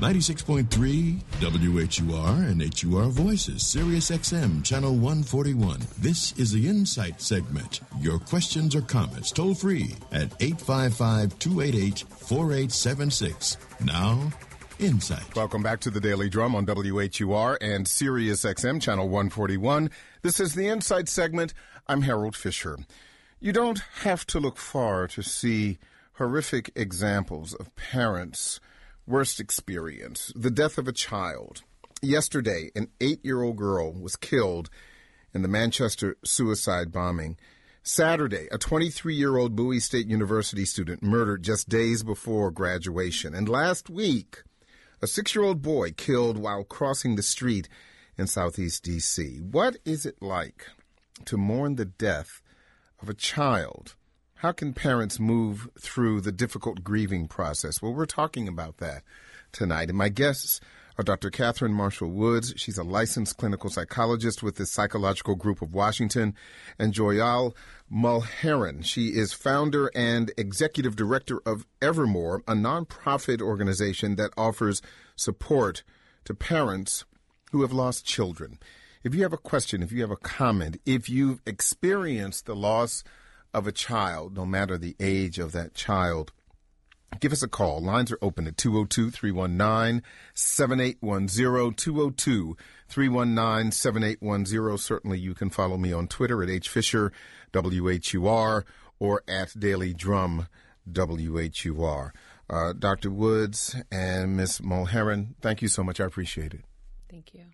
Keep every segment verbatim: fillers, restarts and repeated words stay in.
ninety-six point three W H U R and H U R Voices, Sirius X M, Channel one forty-one. This is the Insight segment. Your questions or comments toll free at eight five five, two eight eight, four eight seven six. Now, Insight. Welcome back to the Daily Drum on W H U R and Sirius X M, Channel one forty-one. This is the Insight segment. I'm Harold Fisher. You don't have to look far to see horrific examples of parents' worst experience, the death of a child. Yesterday, an eight-year-old girl was killed in the Manchester suicide bombing. Saturday, a twenty-three-year-old Bowie State University student murdered just days before graduation. And last week, a six-year-old boy killed while crossing the street in Southeast D C. What is it like to mourn the death of a child? How can parents move through the difficult grieving process? Well, we're talking about that tonight. And my guests are Doctor Catherine Marshall Woods. She's a licensed clinical psychologist with the Psychological Group of Washington, and Joyal Mulheron. She is founder and executive director of Evermore, a nonprofit organization that offers support to parents who have lost children. If you have a question, if you have a comment, if you've experienced the loss of a child, no matter the age of that child, give us a call. Lines are open at two oh two, three one nine, seven eight one zero, two oh two, three one nine, seven eight one zero. Certainly you can follow me on Twitter at H Fisher, W H U R, or at Daily Drum, W H U R. Uh, Doctor Woods and Miz Mulheron, thank you so much. I appreciate it. Thank you.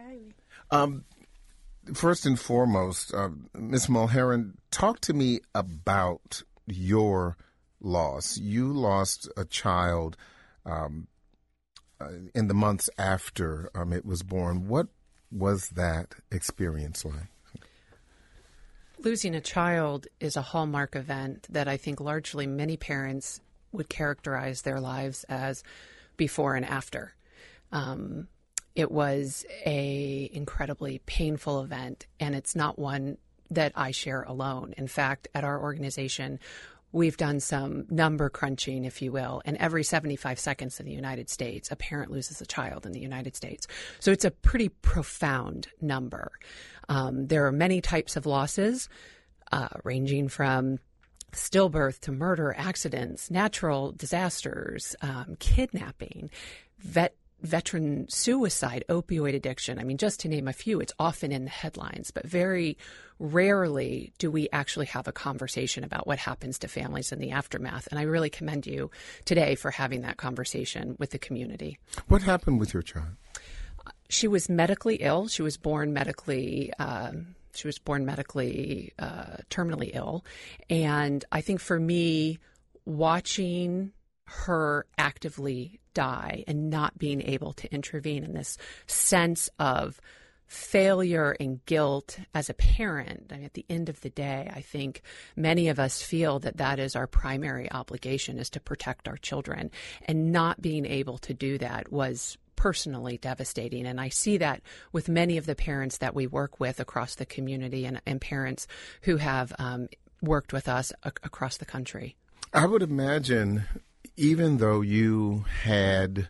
Um, First and foremost, uh, Miz Mulheron, talk to me about your loss. You lost a child um, uh, in the months after um, it was born. What was that experience like? Losing a child is a hallmark event that I think largely many parents would characterize their lives as before and after. Um It was a incredibly painful event, and it's not one that I share alone. In fact, at our organization, we've done some number crunching, if you will, and every seventy-five seconds in the United States, a parent loses a child in the United States. So it's a pretty profound number. Um, there are many types of losses, uh, ranging from stillbirth to murder, accidents, natural disasters, um, kidnapping, vet veteran suicide, opioid addiction. I mean, just to name a few, it's often in the headlines, but very rarely do we actually have a conversation about what happens to families in the aftermath. And I really commend you today for having that conversation with the community. What happened with your child? She was medically ill. She was born medically um, she was born medically uh, terminally ill. And I think for me, watching her actively die and not being able to intervene in this sense of failure and guilt as a parent. I mean, at the end of the day, I think many of us feel that that is our primary obligation, is to protect our children. And not being able to do that was personally devastating. And I see that with many of the parents that we work with across the community, and, and parents who have um, worked with us a- across the country. I would imagine, even though you had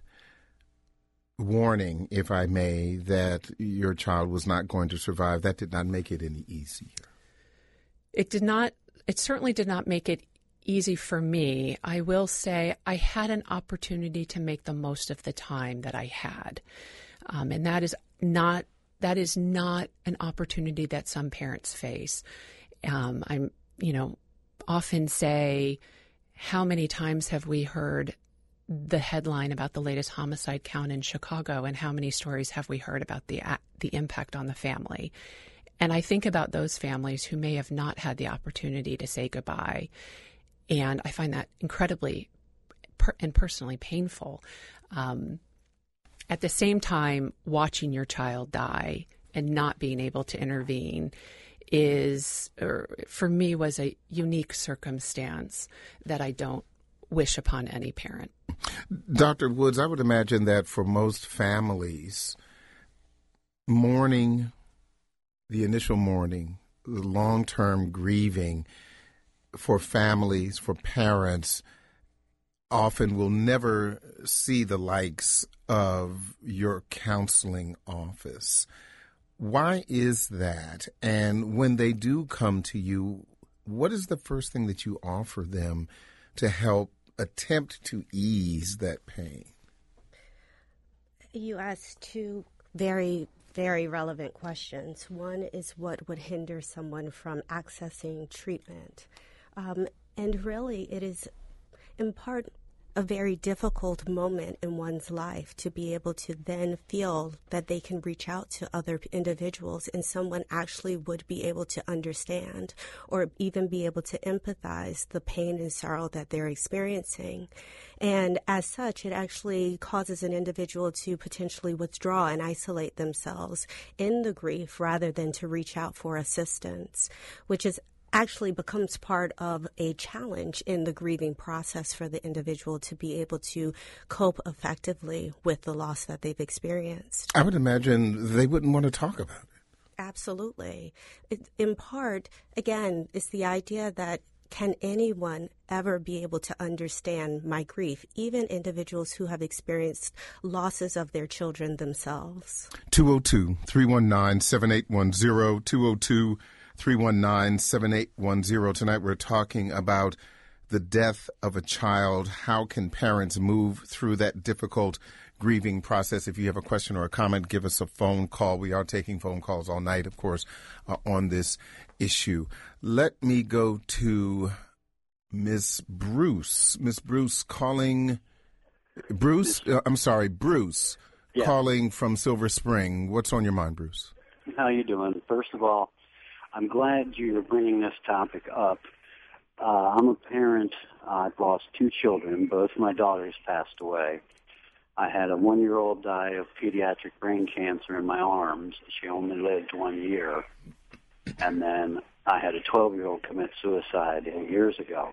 warning, if I may, that your child was not going to survive, that did not make it any easier. It did not. It certainly did not make it easy for me. I will say I had an opportunity to make the most of the time that I had. Um, and that is not that is not an opportunity that some parents face. Um, I'm, you know, often say, how many times have we heard the headline about the latest homicide count in Chicago, and how many stories have we heard about the the impact on the family? And I think about those families who may have not had the opportunity to say goodbye, and I find that incredibly per- and personally painful. Um, at the same time, watching your child die and not being able to intervene is, or for me, was a unique circumstance that I don't wish upon any parent. Doctor Woods, I would imagine that for most families, mourning, the initial mourning, the long-term grieving for families, for parents, often will never see the likes of your counseling office. Why is that? And when they do come to you, what is the first thing that you offer them to help attempt to ease that pain? You asked two very, very relevant questions. One is what would hinder someone from accessing treatment. Um, and really, it is in part a very difficult moment in one's life to be able to then feel that they can reach out to other individuals and someone actually would be able to understand or even be able to empathize the pain and sorrow that they're experiencing. And as such, it actually causes an individual to potentially withdraw and isolate themselves in the grief rather than to reach out for assistance, which is actually becomes part of a challenge in the grieving process for the individual to be able to cope effectively with the loss that they've experienced. I would imagine they wouldn't want to talk about it. Absolutely. It, in part, again, it's the idea that can anyone ever be able to understand my grief, even individuals who have experienced losses of their children themselves? two oh two, three one nine, seven eight one zero, two oh two, three one nine, seven eight one zero. Tonight we're talking about the death of a child. How can parents move through that difficult grieving process? If you have a question or a comment, give us a phone call. We are taking phone calls all night, of course, uh, on this issue. Let me go to Miss Bruce. Miss Bruce calling, Bruce, uh, I'm sorry, Bruce, yeah. calling from Silver Spring. What's on your mind, Bruce? How you doing? First of all, I'm glad you're bringing this topic up. Uh, I'm a parent. I've lost two children. Both my daughters passed away. I had a one-year-old die of pediatric brain cancer in my arms. She only lived one year. And then I had a twelve-year-old commit suicide eight years ago.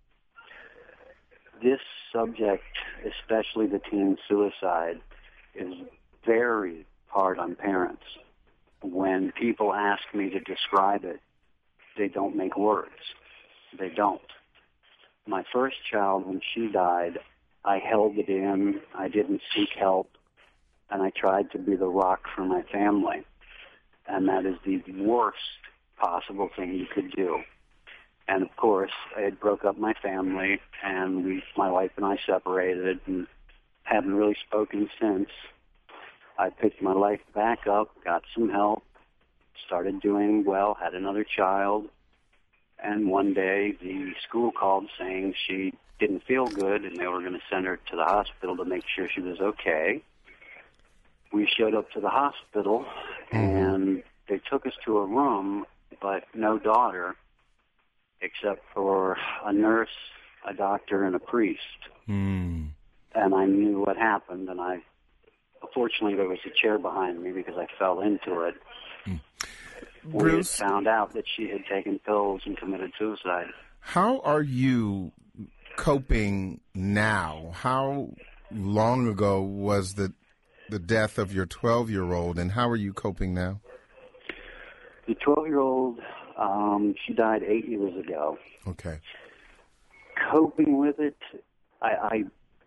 This subject, especially the teen suicide, is very hard on parents. When people ask me to describe it, they don't make words. They don't. My first child, when she died, I held it in. I didn't seek help, and I tried to be the rock for my family. And that is the worst possible thing you could do. And, of course, it broke up my family, and we, my wife and I separated and haven't really spoken since. I picked my life back up, got some help, started doing well, had another child, and one day the school called saying she didn't feel good and they were going to send her to the hospital to make sure she was okay. We showed up to the hospital, and they took us to a room, but no daughter, except for a nurse, a doctor, and a priest. Mm. And I knew what happened, and I Fortunately, there was a chair behind me because I fell into it. Mm. We had found out that she had taken pills and committed suicide. How are you coping now? How long ago was the the death of your twelve-year-old, and how are you coping now? The twelve-year-old, um, she died eight years ago. Okay. Coping with it, I... I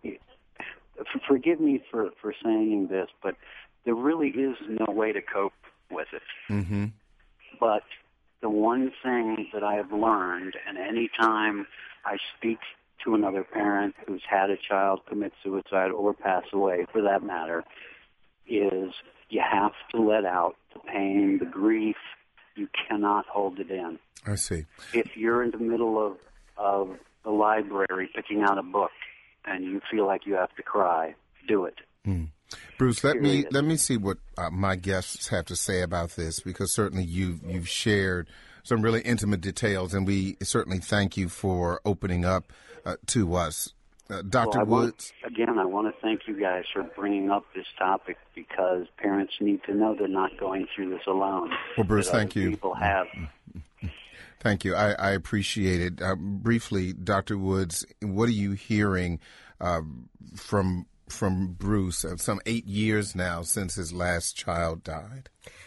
Forgive me for, for saying this, but there really is no way to cope with it. Mm-hmm. But the one thing that I have learned, and any time I speak to another parent who's had a child commit suicide or pass away, for that matter, is you have to let out the pain, the grief. You cannot hold it in. I see. If you're in the middle of, of the library picking out a book, and you feel like you have to cry, do it. Mm. Bruce, let Period. me let me see what uh, my guests have to say about this, because certainly you've, you've shared some really intimate details, and we certainly thank you for opening up uh, to us. Uh, Doctor Well, Woods? Want, again, I want to thank you guys for bringing up this topic, because parents need to know they're not going through this alone. Well, Bruce, thank you. People have. Thank you. I, I appreciate it. Uh, briefly, Doctor Woods, what are you hearing uh, from from Bruce? Uh, some eight years now since his last child died.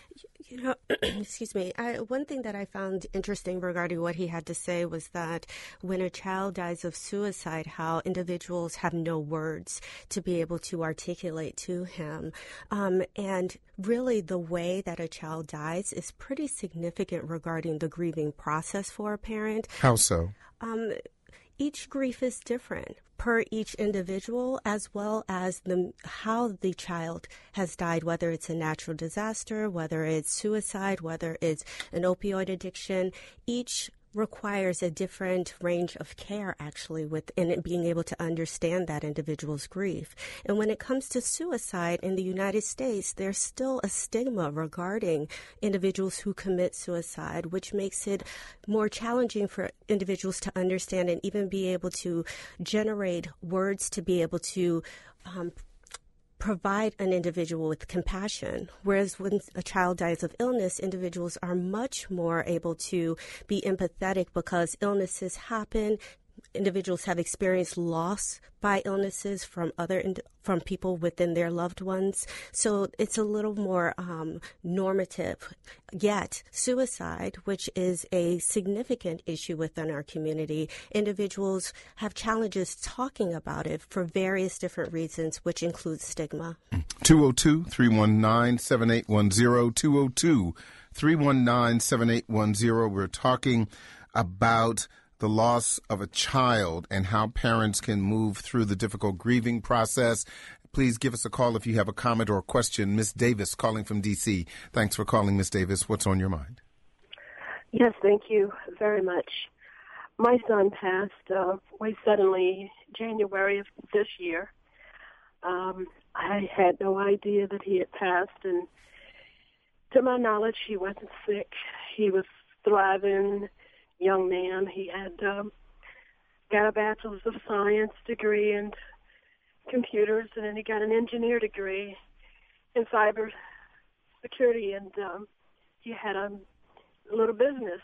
You know, excuse me. I, one thing that I found interesting regarding what he had to say was that when a child dies of suicide, how individuals have no words to be able to articulate to him. Um, and really the way that a child dies is pretty significant regarding the grieving process for a parent. How so? Um, each grief is different per each individual, as well as the how the child has died, whether it's a natural disaster, whether it's suicide, whether it's an opioid addiction. Each requires a different range of care, actually, within it being able to understand that individual's grief. And when it comes to suicide in the United States, there's still a stigma regarding individuals who commit suicide, which makes it more challenging for individuals to understand and even be able to generate words to be able to um, provide an individual with compassion. Whereas when a child dies of illness, individuals are much more able to be empathetic because illnesses happen. Individuals have experienced loss by illnesses from other ind- from people within their loved ones. So it's a little more um, normative. Yet suicide, which is a significant issue within our community, individuals have challenges talking about it for various different reasons, which includes stigma. two oh two, three one nine, seven eight one zero, two oh two, three one nine, seven eight one zero. We're talking about the loss of a child and how parents can move through the difficult grieving process. Please give us a call if you have a comment or a question. Miss Davis calling from D C. Thanks for calling, Miss Davis. What's on your mind? Yes, thank you very much. My son passed uh, way suddenly January of this year. Um, I had no idea that he had passed, and to my knowledge, he wasn't sick. He was thriving. Young man. He had um, got a bachelor's of science degree in computers, and then he got an engineer degree in cyber security, and um, he had a little business.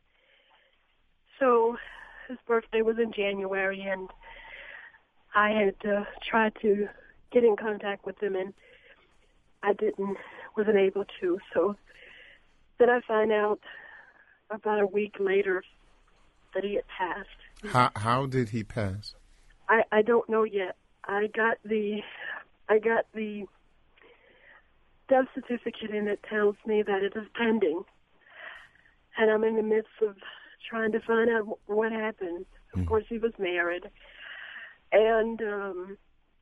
So his birthday was in January, and I had uh, tried to get in contact with him, and I didn't, wasn't able to. So then I find out about a week later that he had passed. How how did he pass? I, I don't know yet. I got the I got the death certificate, and it tells me that it is pending. And I'm in the midst of trying to find out what happened. Of mm. course, he was married. And um,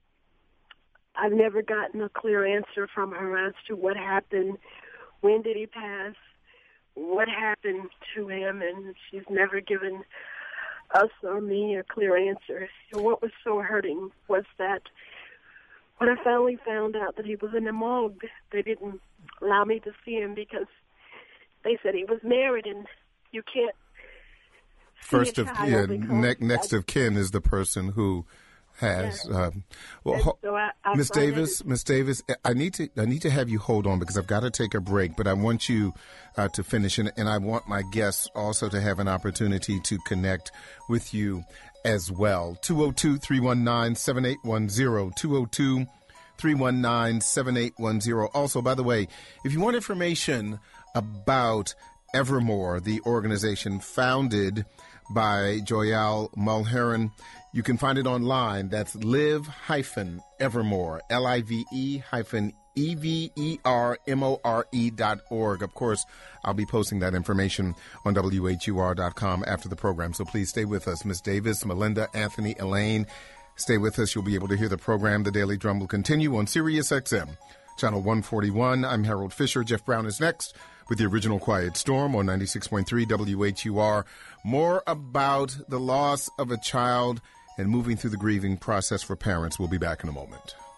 I've never gotten a clear answer from her as to what happened. When did he pass? What happened to him, and she's never given us or me a clear answer. And what was so hurting was that when I finally found out that he was in the morgue, they didn't allow me to see him because they said he was married, and you can't see First a of child yeah, ne- next of kin is the person who has. Yes. Um, well, so I, I Miss Davis, Miss Davis, I need to I need to have you hold on because I've got to take a break, but I want you uh, to finish, and, and I want my guests also to have an opportunity to connect with you as well. two oh two, three one nine, seven eight one zero, two oh two, three one nine, seven eight one zero. Also, by the way, if you want information about Evermore, the organization founded by Joyal Mulheron, you can find it online. That's live-evermore, L I V E hyphen E V E R M O R E dot org. Of course, I'll be posting that information on W H U R dot com after the program, so please stay with us. Miss Davis, Melinda, Anthony, Elaine, stay with us. You'll be able to hear the program. The Daily Drum will continue on Sirius X M, Channel one forty-one. I'm Harold Fisher. Jeff Brown is next with the original Quiet Storm on ninety-six point three W H U R. More about the loss of a child and moving through the grieving process for parents. We'll be back in a moment.